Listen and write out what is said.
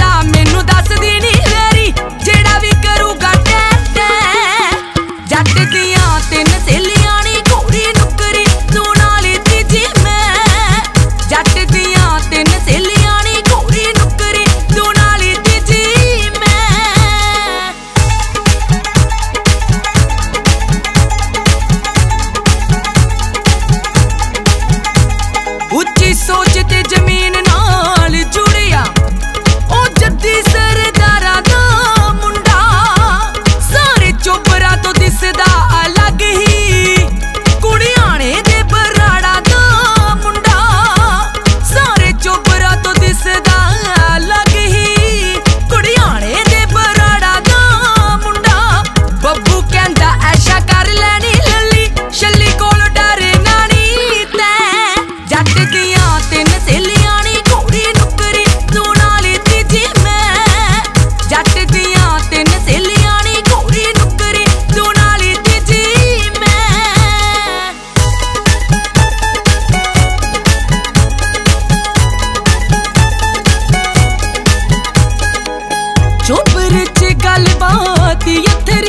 दा मैनू दसदी नी वेरी जेड़ा भी करूगा टै टै। जट दियां तीन सहेलियां नी घोड़ी नुकरी तू नाल तीजी मैं। जट दियां तीन सहेलियां नी घोड़ी नुकरी तू नाल तीजी मैं। उच्ची सोच ते जमीन नाल जुड़िया ओ जद्दी सरदारा दा मुंडा। सारे चोपरा तो दिसदा अलग ही कुड़ियाणे दे बराड़ा दा मुंडा। सारे चोपरा तो दिसदा अलग ही कुड़ियाणे दे बराड़ा दा मुंडा। बब्बू कहंदा ऐशा कर लैनी लली छल्ली कोल डरे नानी तैं। जट दियां तीन सहेलियां नी घोड़ी नुकरी तू नाल तीजी मैं। जट दियां तीन सहेलियां नी घोड़ी नुकरी तू नाल तीजी मैं। चोपर च गलबात इत्थे